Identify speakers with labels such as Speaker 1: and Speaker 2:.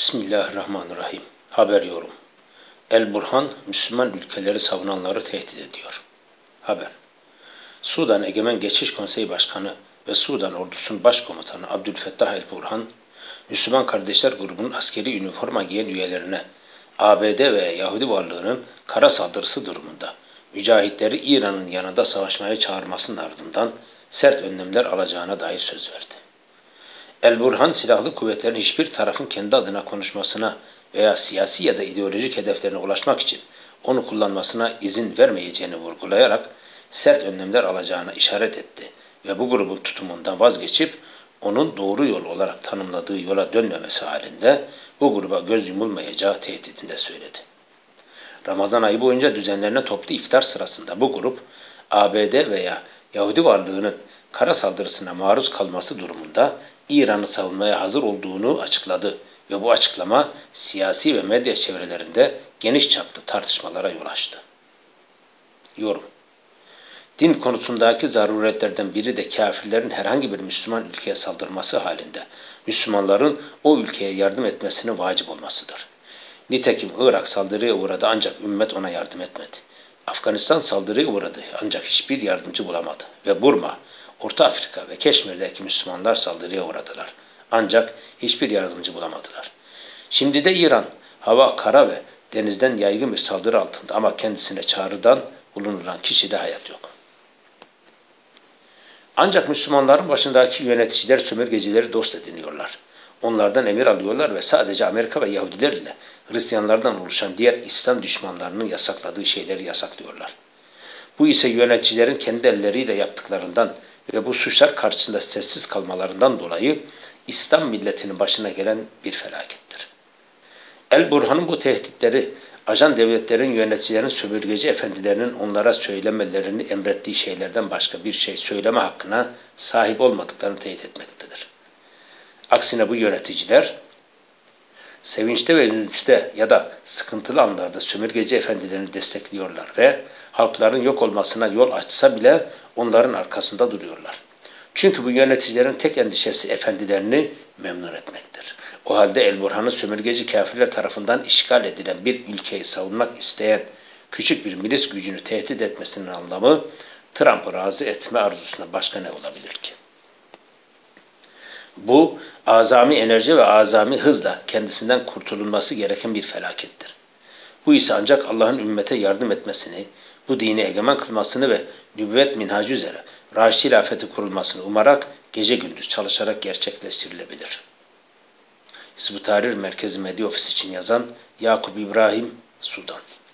Speaker 1: Bismillahirrahmanirrahim. Haber yorum. El Burhan, Müslüman ülkeleri savunanları tehdit ediyor. Haber. Sudan Egemen Geçiş Konseyi Başkanı ve Sudan Ordusu'nun Başkomutanı Abdülfettah El Burhan, Müslüman Kardeşler grubunun askeri üniforma giyen üyelerine ABD ve Yahudi varlığının kara saldırısı durumunda mücahitleri İran'ın yanında savaşmaya çağırmasının ardından sert önlemler alacağına dair söz verdi. El Burhan, silahlı kuvvetlerin hiçbir tarafın kendi adına konuşmasına veya siyasi ya da ideolojik hedeflerine ulaşmak için onu kullanmasına izin vermeyeceğini vurgulayarak sert önlemler alacağına işaret etti ve bu grubun tutumundan vazgeçip onun doğru yol olarak tanımladığı yola dönmemesi halinde bu gruba göz yumulmayacağı tehdidinde söyledi. Ramazan ayı boyunca düzenlenen toplu iftar sırasında bu grup ABD veya Yahudi varlığının kara saldırısına maruz kalması durumunda İran'ı savunmaya hazır olduğunu açıkladı ve bu açıklama siyasi ve medya çevrelerinde geniş çaplı tartışmalara yol açtı. Yorum. Din konusundaki zaruretlerden biri de kafirlerin herhangi bir Müslüman ülkeye saldırması halinde Müslümanların o ülkeye yardım etmesinin vacip olmasıdır. Nitekim Irak saldırıya uğradı ancak ümmet ona yardım etmedi. Afganistan saldırıya uğradı ancak hiçbir yardımcı bulamadı. Ve Burma, Orta Afrika ve Keşmir'deki Müslümanlar saldırıya uğradılar. Ancak hiçbir yardımcı bulamadılar. Şimdi de İran, hava, kara ve denizden yaygın bir saldırı altında ama kendisine çağrıdan bulunulan kişide hayat yok. Ancak Müslümanların başındaki yöneticiler sömürgecileri dost ediniyorlar. Onlardan emir alıyorlar ve sadece Amerika ve Yahudiler ile Hristiyanlardan oluşan diğer İslam düşmanlarının yasakladığı şeyleri yasaklıyorlar. Bu ise yöneticilerin kendi elleriyle yaptıklarından ve bu suçlar karşısında sessiz kalmalarından dolayı İslam milletinin başına gelen bir felakettir. El Burhan'ın bu tehditleri, ajan devletlerin yöneticilerin sömürgeci efendilerinin onlara söylemelerini emrettiği şeylerden başka bir şey söyleme hakkına sahip olmadıklarını teyit etmektedir. Aksine bu yöneticiler, sevinçte ve üzüntüde ya da sıkıntılı anlarda sömürgeci efendilerini destekliyorlar ve halkların yok olmasına yol açsa bile onların arkasında duruyorlar. Çünkü bu yöneticilerin tek endişesi efendilerini memnun etmektir. O halde El Burhan'ın sömürgeci kafirler tarafından işgal edilen bir ülkeyi savunmak isteyen küçük bir milis gücünü tehdit etmesinin anlamı Trump'ı razı etme arzusuna başka ne olabilir ki? Bu, azami enerji ve azami hızla kendisinden kurtulunması gereken bir felakettir. Bu ise ancak Allah'ın ümmete yardım etmesini, bu dini egemen kılmasını ve nübüvvet minhacı üzere Raşid hilafeti kurulmasını umarak gece gündüz çalışarak gerçekleştirilebilir. Hizb-ı Tahrir Merkezi Medya Ofisi için yazan Yakup İbrahim, Sudan.